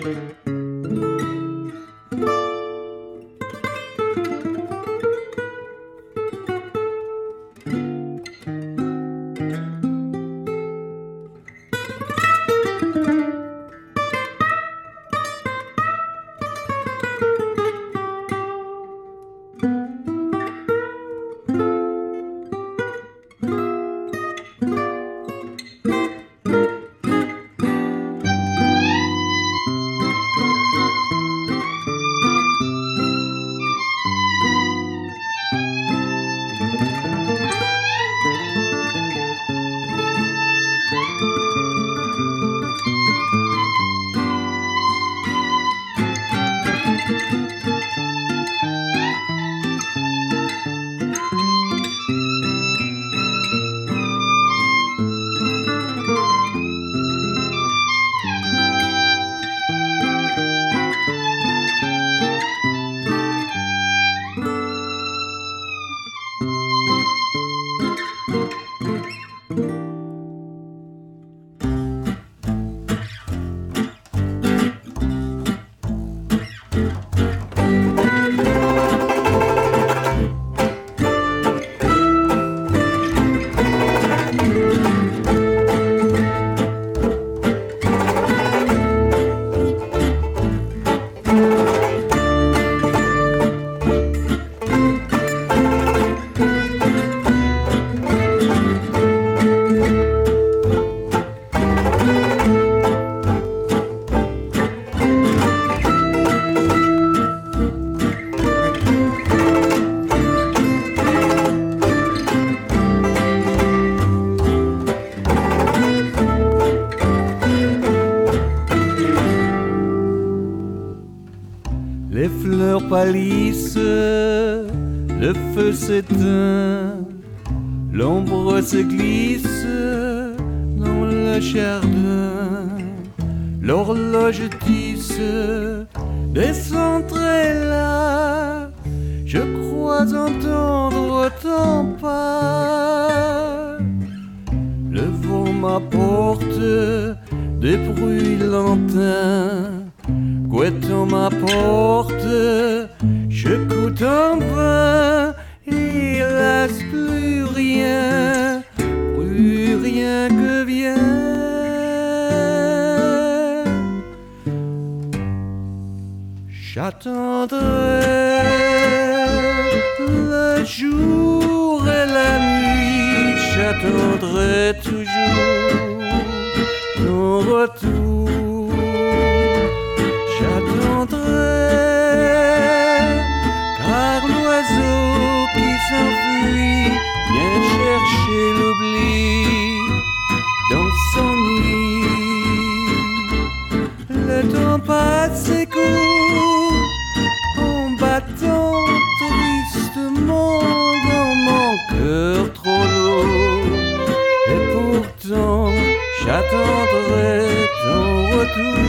Les fleurs pâlissent, le feu s'éteint, l'ombre se glisse dans le jardin. L'horloge tisse des centrales, je crois entendre ton pas. Le vent m'apporte des bruits lointains, guettant ma porte, je coûte en vain, hélas plus rien que vient. J'attendrai le jour et la nuit, j'attendrai toujours ton retour. J'attendrai, car l'oiseau qui s'enfuit vient chercher l'oubli dans son nid. Le temps passe et court en battant tristement dans mon cœur trop lourd. Et pourtant j'attendrai ton retour.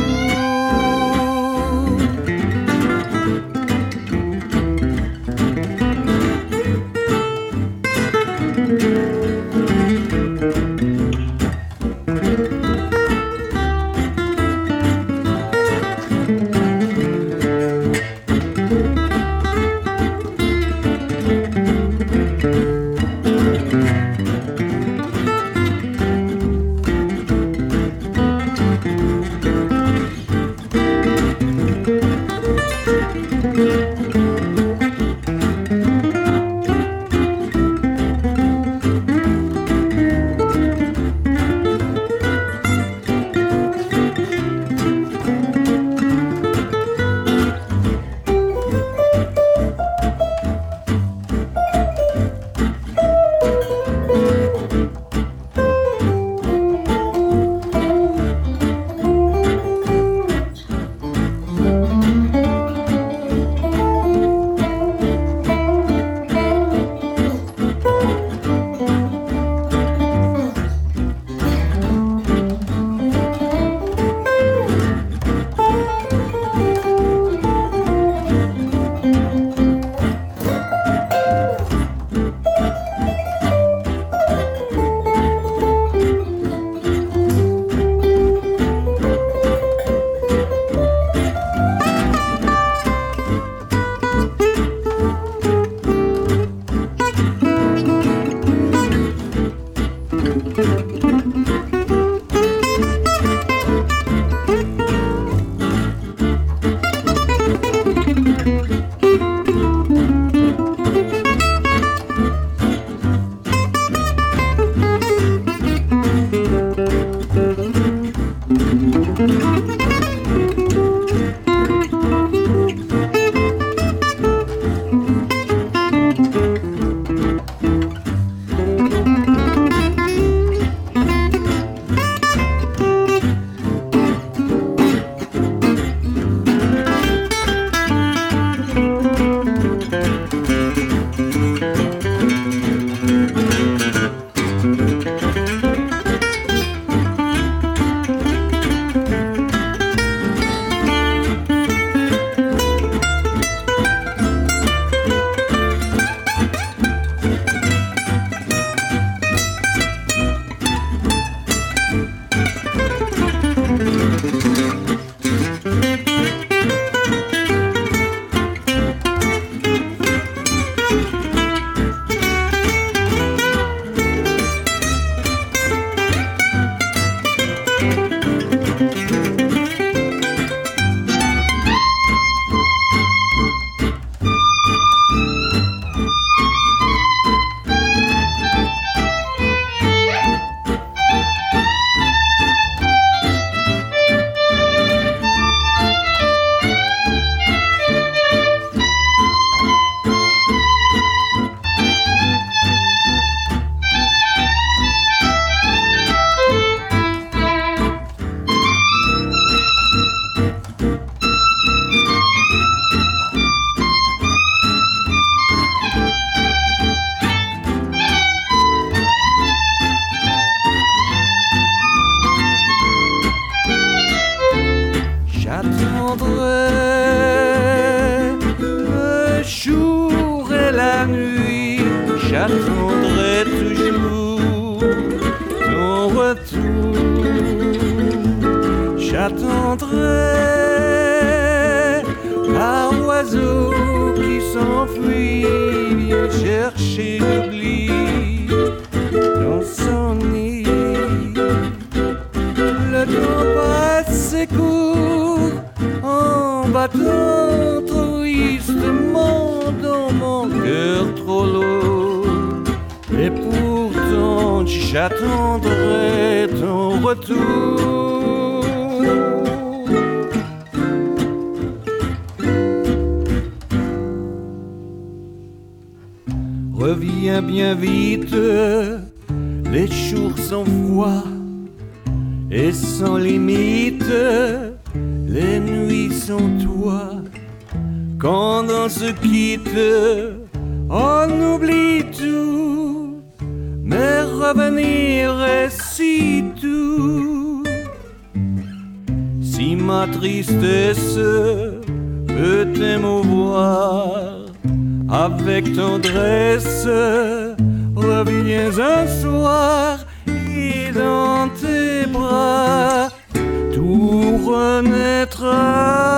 j'attendrai le jour et la nuit, j'attendrai toujours ton retour. J'attendrai par oiseau qui s'enfuit, vient chercher l'oubli dans son nid. Le temps passe et court en battant tristement dans mon cœur trop lourd. Et pourtant j'attendrai ton retour. Reviens bien vite, les jours sont froids et sans limite, les nuits sont toi. Quand on se quitte, on oublie tout, mais revenir est si doux. Si ma tristesse peut t'émouvoir, avec tendresse, reviens un soir et dans tes bras, tout renaîtra.